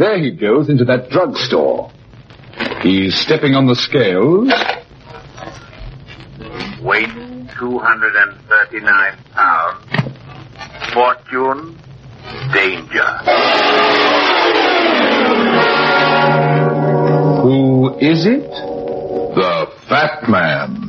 there he goes into that drugstore. He's stepping on the scales. Weight 239 pounds. Fortune, danger. Who is it? The Fat Man.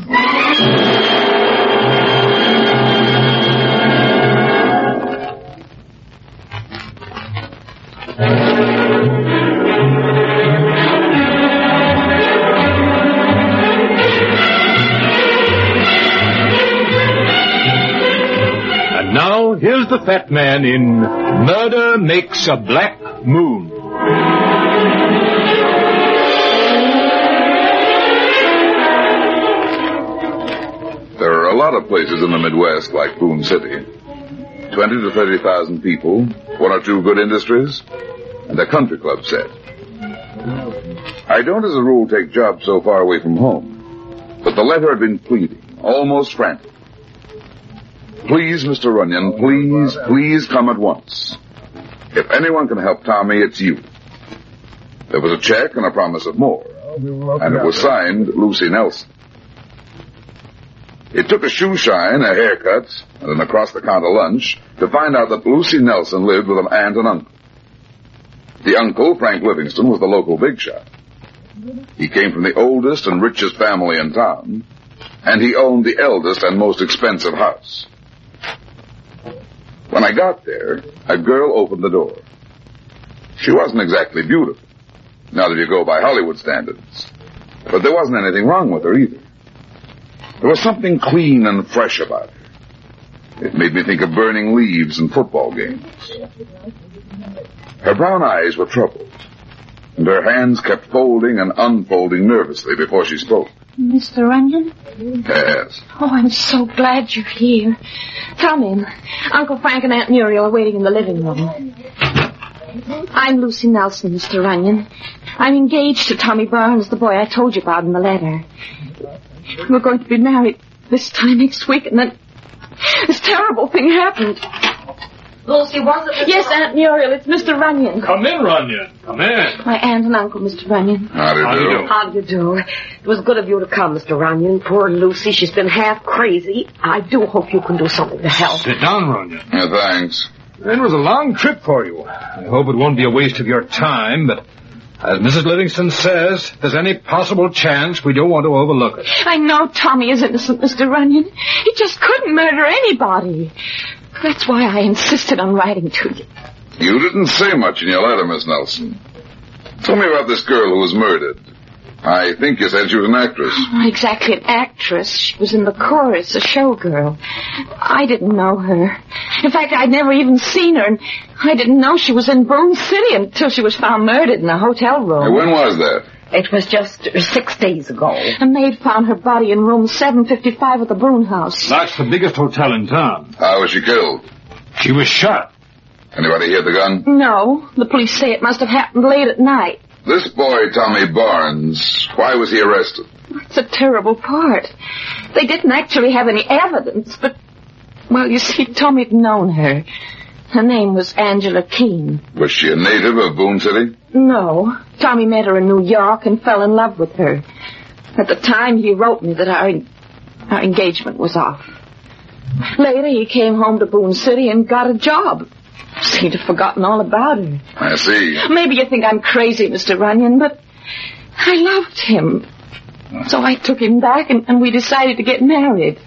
And now, here's the Fat Man in Murder Makes a Black Moon. There are a lot of places in the Midwest like Boone City. 20 to 30,000 people, one or two good industries, and a country club set. I don't as a rule take jobs so far away from home, but the letter had been pleading, almost frantic. Please, Mr. Runyon, please come at once. If anyone can help Tommy, it's you. There was a check and a promise of more, and it was signed Lucy Nelson. It took a shoe shine, a haircut, and an across-the-counter lunch to find out that Lucy Nelson lived with an aunt and uncle. The uncle, Frank Livingston, was the local big shot. He came from the oldest and richest family in town, and he owned the eldest and most expensive house. When I got there, a girl opened the door. She wasn't exactly beautiful, not if you go by Hollywood standards, but there wasn't anything wrong with her either. There was something clean and fresh about her. It made me think of burning leaves and football games. Her brown eyes were troubled, and her hands kept folding and unfolding nervously before she spoke. Mr. Runyon? Yes. Oh, I'm so glad you're here. Come in. Uncle Frank and Aunt Muriel are waiting in the living room. I'm Lucy Nelson, Mr. Runyon. I'm engaged to Tommy Barnes, the boy I told you about in the letter. We're going to be married this time next week, and then this terrible thing happened. Lucy, was it? Yes, Aunt Muriel, it's Mr. Runyon. Come in, Runyon. Come in. My aunt and uncle, Mr. Runyon. How do you do? How do you do? It was good of you to come, Mr. Runyon. Poor Lucy, she's been half crazy. I do hope you can do something to help. Sit down, Runyon. Yeah, thanks. It was a long trip for you. I hope it won't be a waste of your time, but as Mrs. Livingston says, if there's any possible chance, we don't want to overlook it. I know Tommy is innocent, Mr. Runyon. He just couldn't murder anybody. That's why I insisted on writing to you. You didn't say much in your letter, Miss Nelson. Tell me about this girl who was murdered. I think you said she was an actress. Not exactly an actress. She was in the chorus, a showgirl. I didn't know her. In fact, I'd never even seen her, and I didn't know she was in Boone City until she was found murdered in a hotel room. Hey, when was that? It was just 6 days ago. A maid found her body in room 755 at the Boone house. That's the biggest hotel in town. How was she killed? She was shot. Anybody hear the gun? No. The police say it must have happened late at night. This boy, Tommy Barnes, why was he arrested? That's a terrible part. They didn't actually have any evidence, but, well, you see, Tommy had known her. Her name was Angela Keene. Was she a native of Boone City? No. Tommy met her in New York and fell in love with her. At the time, he wrote me that our engagement was off. Later, he came home to Boone City and got a job. Seemed to have forgotten all about her. I see. Maybe you think I'm crazy, Mr. Runyon, but I loved him. So I took him back, and we decided to get married.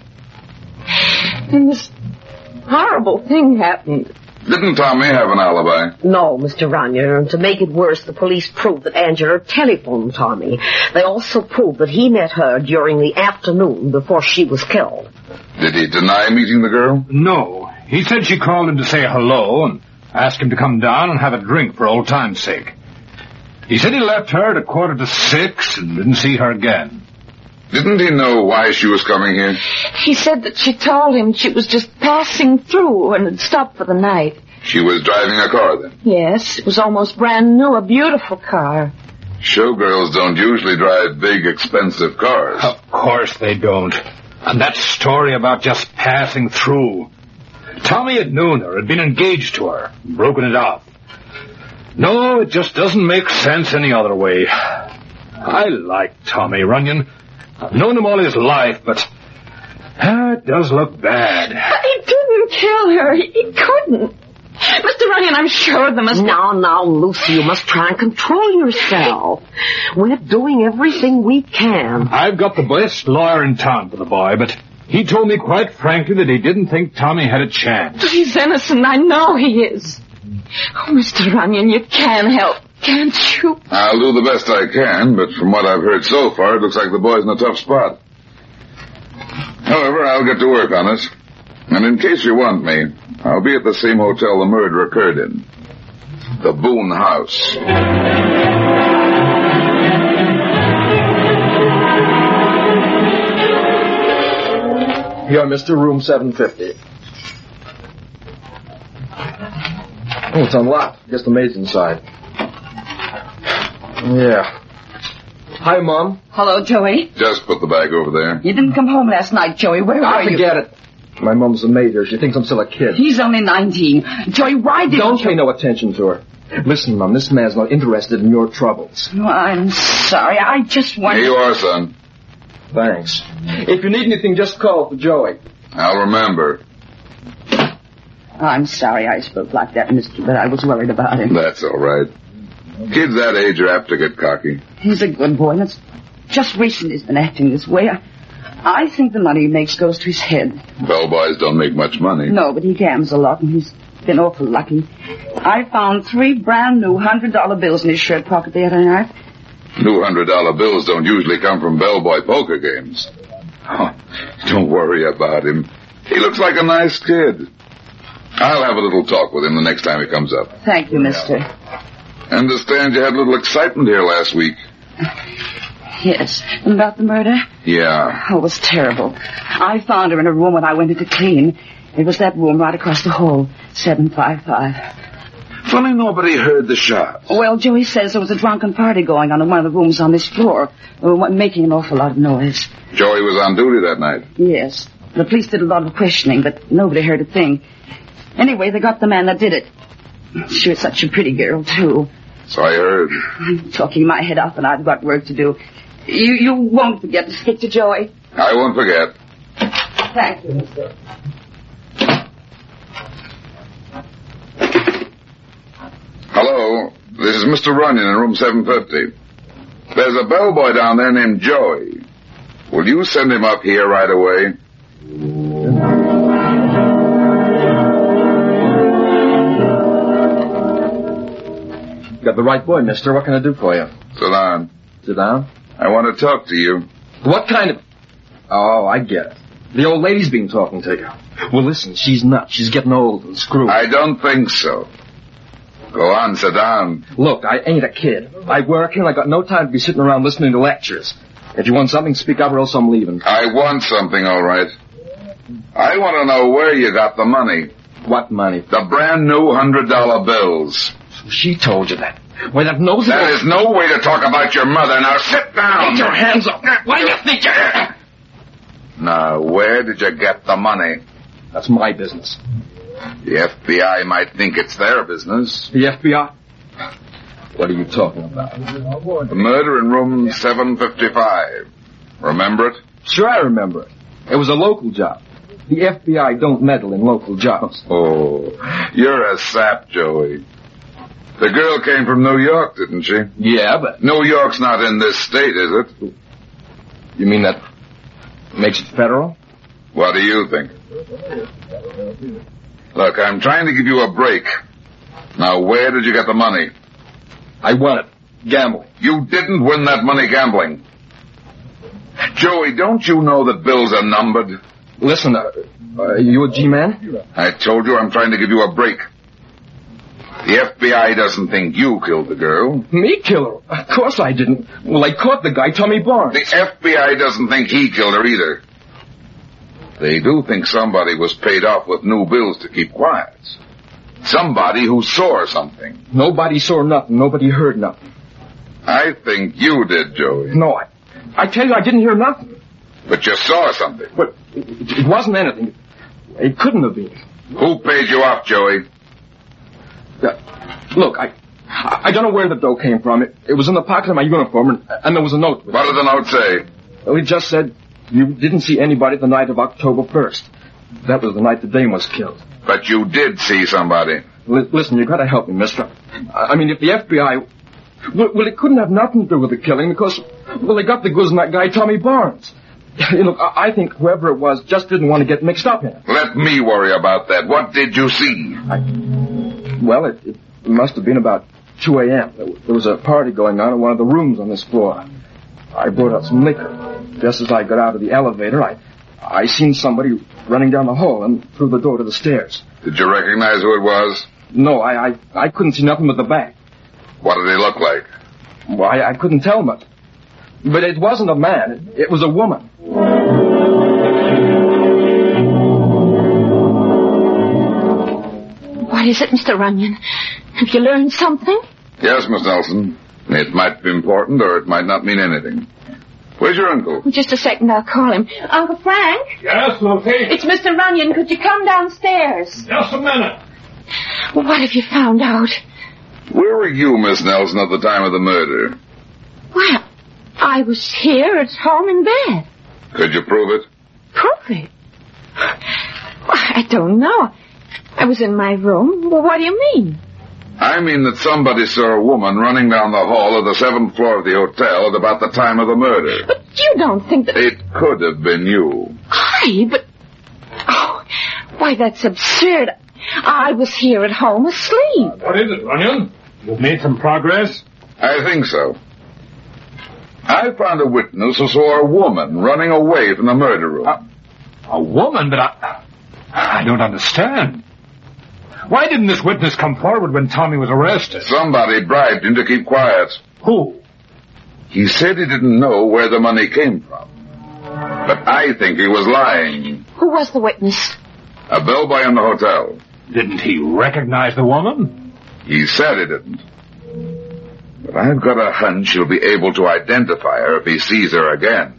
And this horrible thing happened. Didn't Tommy have an alibi? No, Mr. Runyon, and to make it worse, the police proved that Angela telephoned Tommy. They also proved that he met her during the afternoon before she was killed. Did he deny meeting the girl? No. He said she called him to say hello and asked him to come down and have a drink for old time's sake. He said he left her at 5:45 and didn't see her again. Didn't he know why she was coming here? He said that she told him she was just passing through and had stopped for the night. She was driving a car then? Yes, it was almost brand new, a beautiful car. Showgirls don't usually drive big, expensive cars. Of course they don't. And that story about just passing through. Tommy had known her, had been engaged to her, broken it off. No, it just doesn't make sense any other way. I like Tommy Runyon. I've known him all his life, but it does look bad. But he didn't kill her. He couldn't. Mr. Runyon, I'm sure there must be... Now, Lucy, you must try and control yourself. We're doing everything we can. I've got the best lawyer in town for the boy, but he told me quite frankly that he didn't think Tommy had a chance. He's innocent. I know he is. Oh, Mr. Runyon, you can help, can't you? I'll do the best I can, but from what I've heard so far, it looks like the boy's in a tough spot. However, I'll get to work on it. And in case you want me, I'll be at the same hotel the murder occurred in. The Boone House. Here, Mr. Room 750. Oh, it's unlocked. Guess the maid's inside. Yeah. Hi, Mom. Hello, Joey. Just put the bag over there. You didn't come home last night, Joey. Where were you? Forget it. My mom's the maid here. She thinks I'm still a kid. He's only 19. Joey, why didn't Don't you... pay no attention to her. Listen, Mom, this man's not interested in your troubles. Oh, I'm sorry. I just wanted... Here you are, son. Thanks. If you need anything, just call for Joey. I'll remember. I'm sorry I spoke like that, mister, but I was worried about him. That's all right. Kids that age are apt to get cocky. He's a good boy, and it's just recently he's been acting this way. I think the money he makes goes to his head. Bellboys don't make much money. No, but he gambles a lot, and he's been awful lucky. I found 3 brand new $100 bills in his shirt pocket the other night. New $100 bills don't usually come from bellboy poker games. Oh, don't worry about him. He looks like a nice kid. I'll have a little talk with him the next time he comes up. Thank you, mister. Understand you had a little excitement here last week. Yes. And about the murder? Yeah. Oh, it was terrible. I found her in a room when I went in to clean. It was that room right across the hall, 755. Funny nobody heard the shots. Well, Joey says there was a drunken party going on in one of the rooms on this floor, making an awful lot of noise. Joey was on duty that night. Yes. The police did a lot of questioning, but nobody heard a thing. Anyway, they got the man that did it. She was such a pretty girl, too. So I heard. I'm talking my head off, and I've got work to do. You won't forget to stick to Joey. I won't forget. Thank you, mister. Hello, this is Mr. Runyon in room 750. There's a bellboy down there named Joey. Will you send him up here right away? Got the right boy, mister. What can I do for you? Sit down. Sit down. I want to talk to you. What kind of... Oh, I get it. The old lady's been talking to you. Well, listen, she's nuts. She's getting old and screwed. I don't think so. Go on, sit down. Look, I ain't a kid. I work here and I got no time to be sitting around listening to lectures. If you want something, speak up or else I'm leaving. I want something, all right. I want to know where you got the money. What money? The brand new $100 bills. She told you that. Why, that knows That is no way to talk about your mother. Now sit down. Get your hands up. What do you think you're... Now, where did you get the money? That's my business. The FBI might think it's their business. The FBI? What are you talking about? The murder in room 755. Remember it? Sure, I remember it. It was a local job. The FBI don't meddle in local jobs. Oh, you're a sap, Joey. The girl came from New York, didn't she? Yeah, but... New York's not in this state, is it? You mean that makes it federal? What do you think? Look, I'm trying to give you a break. Now, where did you get the money? I won it. Gambling. You didn't win that money gambling. Joey, don't you know that bills are numbered? Listen, you a G-man? I told you I'm trying to give you a break. The FBI doesn't think you killed the girl. Me kill her? Of course I didn't. Well, I caught the guy, Tommy Barnes. The FBI doesn't think he killed her either. They do think somebody was paid off with new bills to keep quiet. Somebody who saw something. Nobody saw nothing. Nobody heard nothing. I think you did, Joey. No, I tell you, I didn't hear nothing. But you saw something. But it wasn't anything. It couldn't have been. Who paid you off, Joey? Look, I don't know where the dough came from. It was in the pocket of my uniform, and there was a note. What did the note say? Well, it just said, you didn't see anybody the night of October 1st. That was the night the dame was killed. But you did see somebody. Listen, you gotta help me, mister. I mean, if the FBI... Well, it couldn't have nothing to do with the killing because, well, they got the goods on that guy, Tommy Barnes. Look, I think whoever it was just didn't want to get mixed up in it. Let me worry about that. What did you see? Well, it must have been about 2 a.m. There was a party going on in one of the rooms on this floor. I brought out some liquor. Just as I got out of the elevator, I seen somebody running down the hall and through the door to the stairs. Did you recognize who it was? No, I couldn't see nothing but the back. What did he look like? Well, I couldn't tell much. But it wasn't a man. It was a woman. What is it, Mr. Runyon? Have you learned something? Yes, Miss Nelson. It might be important or it might not mean anything. Where's your uncle? Just a second, I'll call him. Uncle Frank? Yes, Lucy? It's Mr. Runyon. Could you come downstairs? Just a minute. Well, what have you found out? Where were you, Miss Nelson, at the time of the murder? Well, I was here at home in bed. Could you prove it? Prove it? I don't know. I was in my room. Well, what do you mean? I mean that somebody saw a woman running down the hall of the 7th floor of the hotel at about the time of the murder. But you don't think that... It could have been you. But... Oh, why, that's absurd. I was here at home asleep. What is it, Runyon? You've made some progress? I think so. I found a witness who saw a woman running away from the murder room. A woman? But I don't understand. Why didn't this witness come forward when Tommy was arrested? Somebody bribed him to keep quiet. Who? He said he didn't know where the money came from. But I think he was lying. Who was the witness? A bellboy in the hotel. Didn't he recognize the woman? He said he didn't. But I've got a hunch he'll be able to identify her if he sees her again.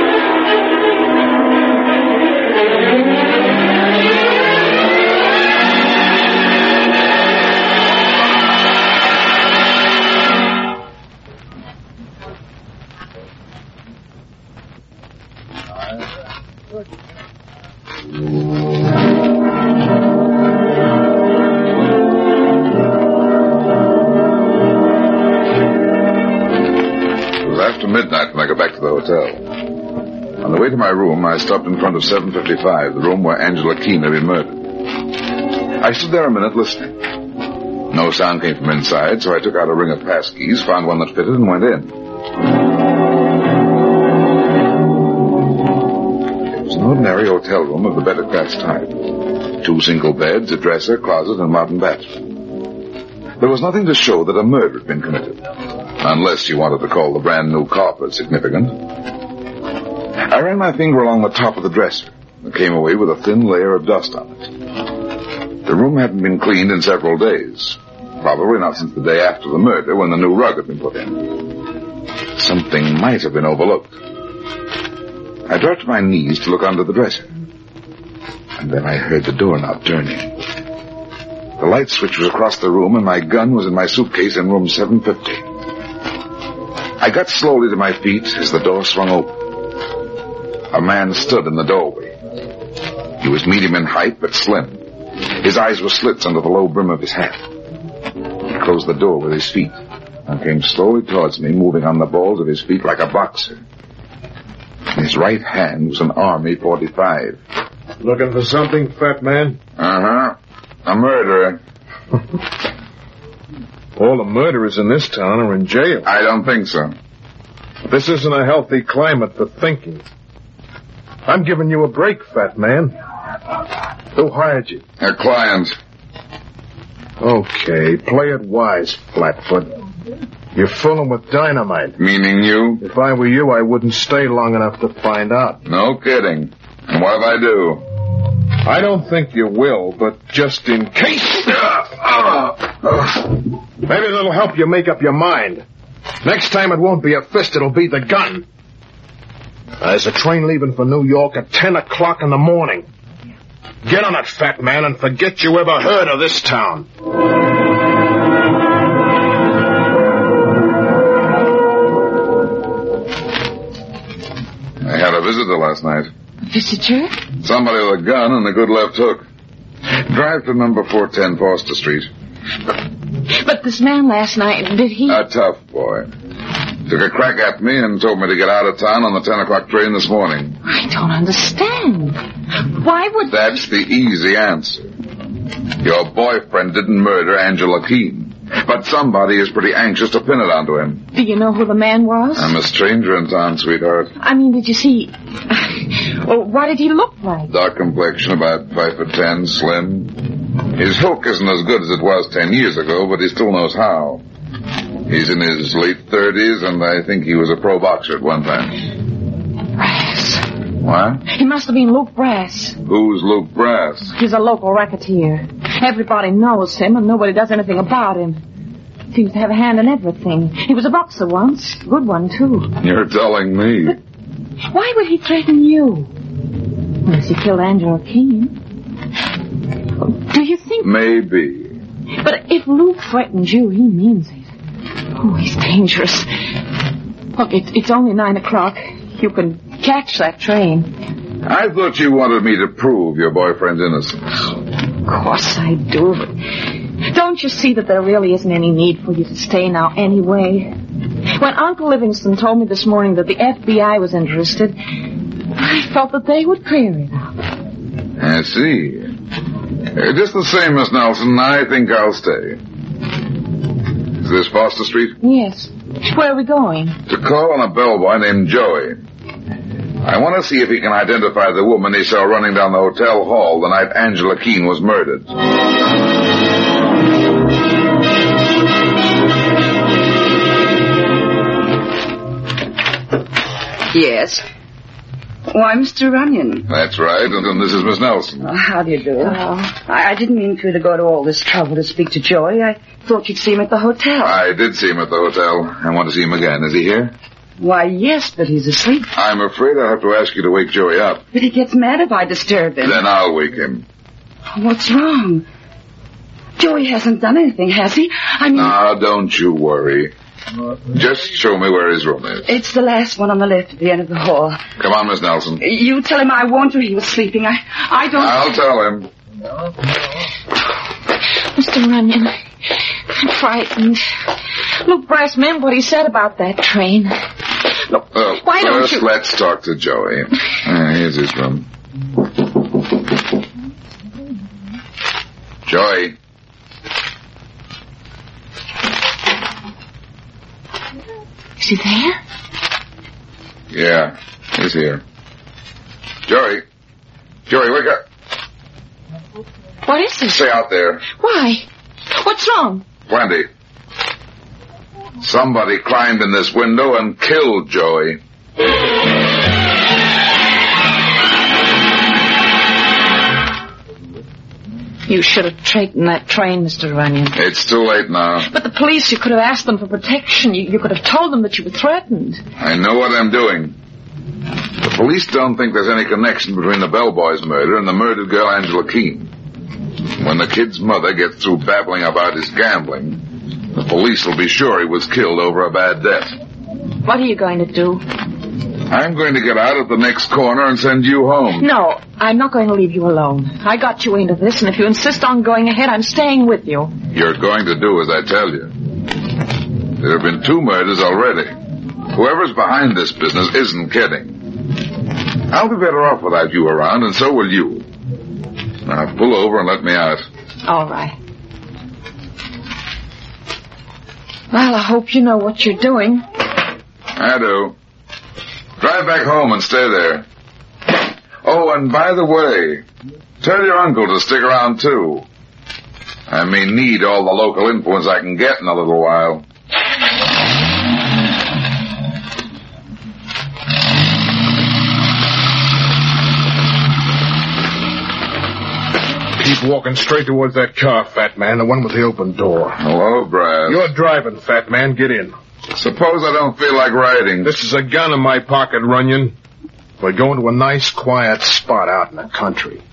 Midnight when I got back to the hotel. On the way to my room, I stopped in front of 755, the room where Angela Keene had been murdered. I stood there a minute listening. No sound came from inside, so I took out a ring of passkeys, found one that fitted, and went in. It was an ordinary hotel room of the better class type. 2 single beds, a dresser, closet, and modern bathroom. There was nothing to show that a murder had been committed. Unless you wanted to call the brand new carpet significant. I ran my finger along the top of the dresser and came away with a thin layer of dust on it. The room hadn't been cleaned in several days. Probably not since the day after the murder when the new rug had been put in. Something might have been overlooked. I dropped to my knees to look under the dresser. And then I heard the doorknob turning. The light switch was across the room and my gun was in my suitcase in room 750. I got slowly to my feet as the door swung open. A man stood in the doorway. He was medium in height, but slim. His eyes were slits under the low brim of his hat. He closed the door with his feet and came slowly towards me, moving on the balls of his feet like a boxer. In his right hand was an Army .45. Looking for something, fat man? Uh-huh. A murderer. All the murderers in this town are in jail. I don't think so. This isn't a healthy climate for thinking. I'm giving you a break, fat man. Who hired you? A client. Okay, play it wise, Flatfoot. You're fooling with dynamite. Meaning you? If I were you, I wouldn't stay long enough to find out. No kidding. And what if I do? I don't think you will, but just in case... Maybe that'll help you make up your mind. Next time it won't be a fist, it'll be the gun. There's a train leaving for New York at 10 o'clock in the morning. Get on it, fat man, and forget you ever heard of this town. visitor last night. A visitor? Somebody with a gun and a good left hook. Drive to number 410 Foster Street. But this man last night, did he... A tough boy. Took a crack at me and told me to get out of town on the 10 o'clock train this morning. I don't understand. Why would... That's the easy answer. Your boyfriend didn't murder Angela Keene. But somebody is pretty anxious to pin it onto him. Do you know who the man was? I'm a stranger in town, sweetheart. I mean, did you see... Well, what did he look like? Dark complexion, about 5'10", slim. His hook isn't as good as it was 10 years ago, but he still knows how. He's in his late 30s, and I think he was a pro boxer at one time. Brass. What? He must have been Luke Brass. Who's Luke Brass? He's a local racketeer. Everybody knows him, and nobody does anything about him. Seems to have a hand in everything. He was a boxer once. Good one, too. You're telling me. But why would he threaten you? Unless he killed Angela Keene. Do you think... Maybe. But if Luke threatens you, he means it. Oh, he's dangerous. Look, it's only 9 o'clock. You can catch that train. I thought you wanted me to prove your boyfriend's innocence. Of course I do, but don't you see that there really isn't any need for you to stay now anyway? When Uncle Livingston told me this morning that the FBI was interested, I felt that they would clear it up. I see. Just the same, Miss Nelson, I think I'll stay. Is this Foster Street? Yes. Where are we going? To call on a bellboy named Joey. I want to see if he can identify the woman he saw running down the hotel hall the night Angela Keene was murdered. Yes. Why, Mr. Runyon. That's right, and this is Miss Nelson. Oh, how do you do? I didn't mean for you to go to all this trouble to speak to Joey. I thought you'd see him at the hotel. I did see him at the hotel. I want to see him again. Is he here? Why, yes, but he's asleep. I'm afraid I'll have to ask you to wake Joey up. But he gets mad if I disturb him. Then I'll wake him. What's wrong? Joey hasn't done anything, has he? I mean... Now, don't you worry. Just show me where his room is. It's the last one on the left at the end of the hall. Come on, Miss Nelson. You tell him I warned you he was sleeping. I don't... I'll tell him. Mr. Runyon, I'm frightened. Luke Brass meant what he said about that train. Look, why don't first you... let's talk to Joey. Here's his room. Joey. Is he there? Yeah, he's here. Joey. Joey, wake up. What is it? Stay out there. Why? What's wrong? Wendy. Somebody climbed in this window and killed Joey. You should have taken that train, Mr. Runyon. It's too late now. But the police, you could have asked them for protection. You could have told them that you were threatened. I know what I'm doing. The police don't think there's any connection between the bellboy's murder and the murdered girl Angela Keene. When the kid's mother gets through babbling about his gambling, the police will be sure he was killed over a bad debt. What are you going to do? I'm going to get out at the next corner and send you home. No, I'm not going to leave you alone. I got you into this, and if you insist on going ahead, I'm staying with you. You're going to do as I tell you. There have been 2 murders already. Whoever's behind this business isn't kidding. I'll be better off without you around, and so will you. Now, pull over and let me out. All right. Well, I hope you know what you're doing. I do. Drive back home and stay there. Oh, and by the way, tell your uncle to stick around, too. I may need all the local influence I can get in a little while. Keep walking straight towards that car, fat man, the one with the open door. Hello, Brad. You're driving, fat man. Get in. Suppose I don't feel like riding. This is a gun in my pocket, Runyon. We're going to a nice, quiet spot out in the country.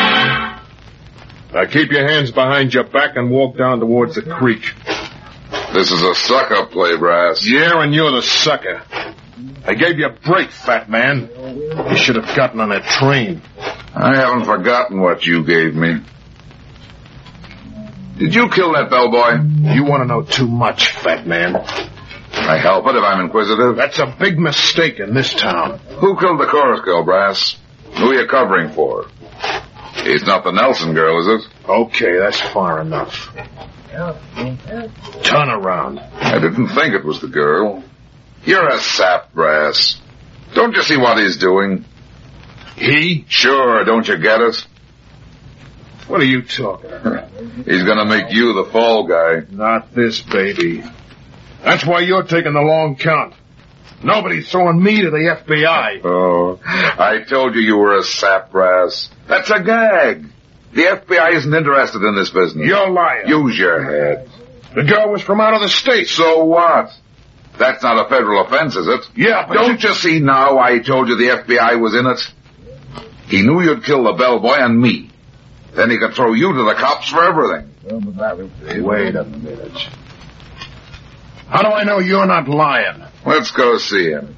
Now keep your hands behind your back and walk down towards the creek. This is a suck-up play, Brass. Yeah, and you're the sucker. I gave you a break, fat man. You should have gotten on that train. I haven't forgotten what you gave me. Did you kill that bellboy? You want to know too much, fat man. I help it if I'm inquisitive. That's a big mistake in this town. Who killed the chorus girl, Brass? Who are you covering for? He's not the Nelson girl, is it? Okay, that's far enough. Turn around. I didn't think it was the girl. You're a sap, Brass. Don't you see what he's doing? He? Sure, don't you get it? What are you talking about? He's gonna make you the fall guy. Not this, baby. That's why you're taking the long count. Nobody's throwing me to the FBI. Oh, I told you were a sap, Brass. That's a gag. The FBI isn't interested in this business. You're lying. Use your head. The girl was from out of the States. So what? That's not a federal offense, is it? Yeah, but Don't you see now I told you the FBI was in it? He knew you'd kill the bellboy and me. Then he could throw you to the cops for everything. Wait a minute. How do I know you're not lying? Let's go see him.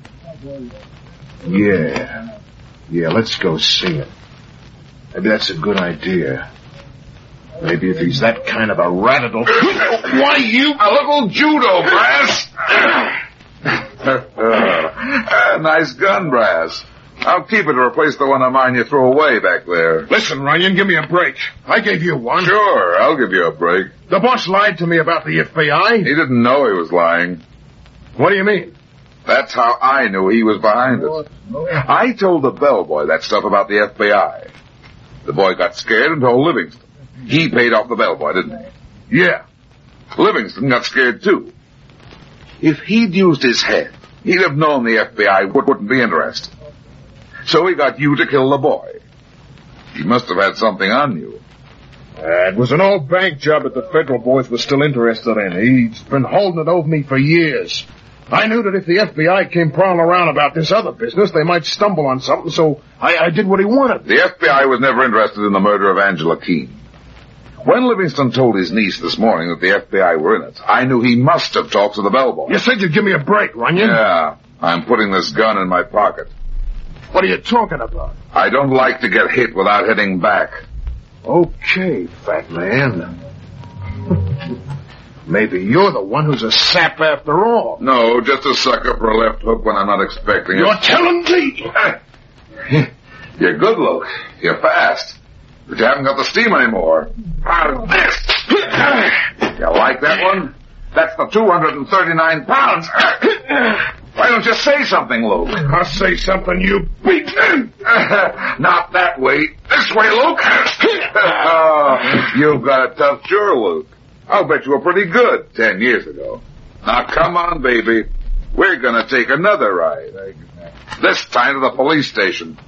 Yeah, let's go see him. Maybe that's a good idea. Maybe if he's that kind of a rat, it'll... Why, you... A little judo, Brass! Nice gun, Brass. I'll keep it to replace the one of mine you threw away back there. Listen, Runyon, give me a break. I gave you one. Sure, I'll give you a break. The boss lied to me about the FBI. He didn't know he was lying. What do you mean? That's how I knew he was behind it. I told the bellboy that stuff about the FBI. The boy got scared and told Livingston. He paid off the bellboy, didn't he? Yeah. Livingston got scared too. If he'd used his head, he'd have known the FBI wouldn't be interested. So he got you to kill the boy. He must have had something on you. It was an old bank job that the federal boys were still interested in. He's been holding it over me for years. I knew that if the FBI came prowling around about this other business, they might stumble on something, so I did what he wanted. The FBI was never interested in the murder of Angela Keene. When Livingston told his niece this morning that the FBI were in it, I knew he must have talked to the bellboy. You said you'd give me a break, Runyon. Yeah, I'm putting this gun in my pocket. What are you talking about? I don't like to get hit without hitting back. Okay, fat man. Maybe you're the one who's a sap after all. No, just a sucker for a left hook when I'm not expecting it. You're telling me? You're good, Luke. You're fast. But you haven't got the steam anymore. This. You like that one? That's the 239 pounds. Why don't you say something, Luke? I'll say something, you beat. Not that way. This way, Luke. You've got a tough jaw, Luke. I'll bet you were pretty good 10 years ago. Now, come on, baby. We're going to take another ride. This time to the police station.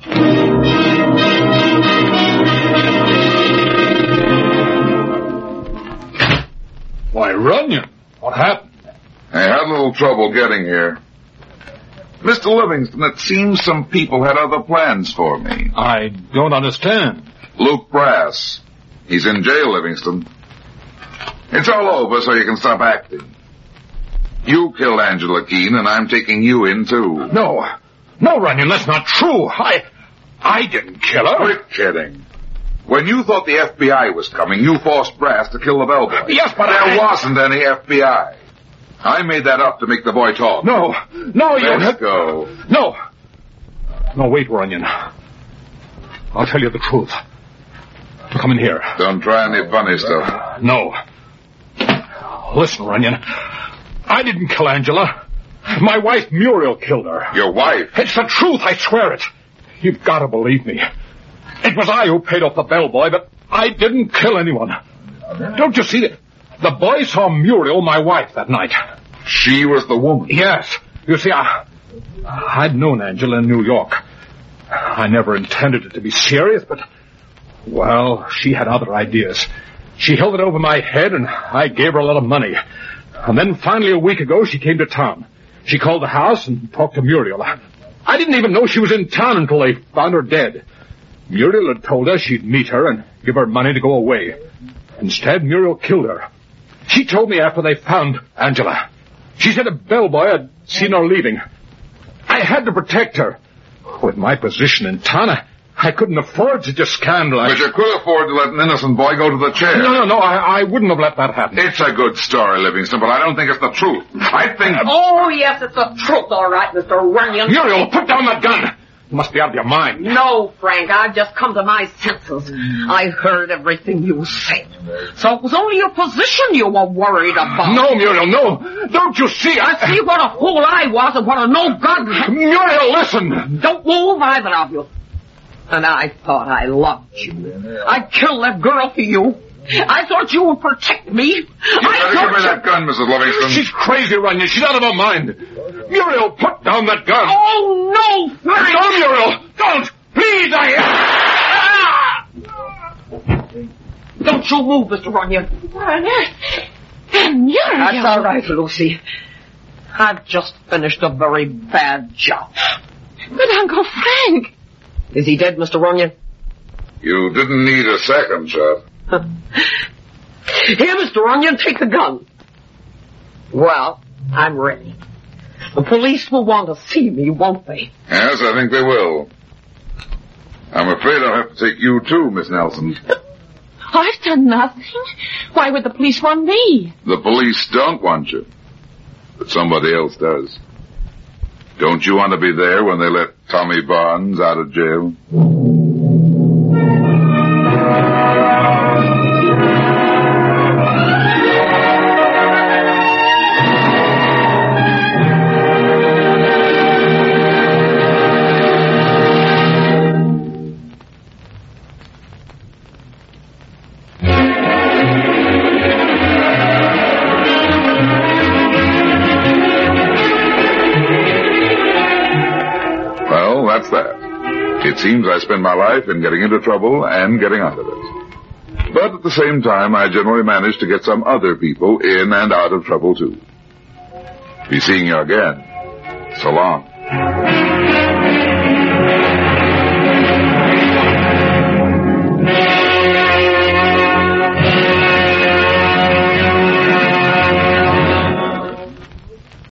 Why, Runyon, what happened? I had a little trouble getting here. Mr. Livingston, it seems some people had other plans for me. I don't understand. Luke Brass. He's in jail, Livingston. It's all over, so you can stop acting. You killed Angela Keene, and I'm taking you in, too. No, Runyon, that's not true. I didn't kill her. Quit kidding. When you thought the FBI was coming, you forced Brass to kill the bellboy. Yes, but there wasn't any FBI. I made that up to make the boy talk. No, Let's go. No, wait, Runyon. I'll tell you the truth. Come in here. Don't try any funny stuff. No. Listen, Runyon. I didn't kill Angela. My wife, Muriel, killed her. Your wife? It's the truth, I swear it. You've got to believe me. It was I who paid off the bellboy, but I didn't kill anyone. Don't you see that? The boy saw Muriel, my wife, that night. She was the woman? Yes. You see, I'd known Angela in New York. I never intended it to be serious, but, well, she had other ideas. She held it over my head, and I gave her a lot of money. And then finally a week ago, she came to town. She called the house and talked to Muriel. I didn't even know she was in town until they found her dead. Muriel had told us she'd meet her and give her money to go away. Instead, Muriel killed her. She told me after they found Angela. She said a bellboy had seen her leaving. I had to protect her. With my position in town, I couldn't afford such a scandal. But you could afford to let an innocent boy go to the chair. No, I wouldn't have let that happen. It's a good story, Livingston, but I don't think it's the truth. I think... Oh, yes, it's the truth, all right, Mr. Runyon. Muriel, put down that gun. You must be out of your mind. No, Frank, I've just come to my senses. I heard everything you said. So it was only your position you were worried about. No, Muriel, no. Don't you see? I see what a fool I was and what a no-good... Muriel, listen. Don't move, either of you. And I thought I loved you. I'd kill that girl for you. I thought you would protect me. You better give me that gun, Mrs. Livingston. She's crazy, Runyon. She's out of her mind. Muriel, put down that gun. Oh, no, Frank. No, Muriel. Don't. Please, Don't you move, Mr. Runyon. Muriel. That's all right, Lucy. I've just finished a very bad job. But Uncle Frank... Is he dead, Mr. Runyon? You didn't need a second shot. Here, Mr. Runyon, take the gun. Well, I'm ready. The police will want to see me, won't they? Yes, I think they will. I'm afraid I'll have to take you too, Miss Nelson. I've done nothing. Why would the police want me? The police don't want you, but somebody else does. Don't you want to be there when they let Tommy Barnes out of jail? That's that. It seems I spend my life in getting into trouble and getting out of it. But at the same time, I generally manage to get some other people in and out of trouble, too. Be seeing you again. So long.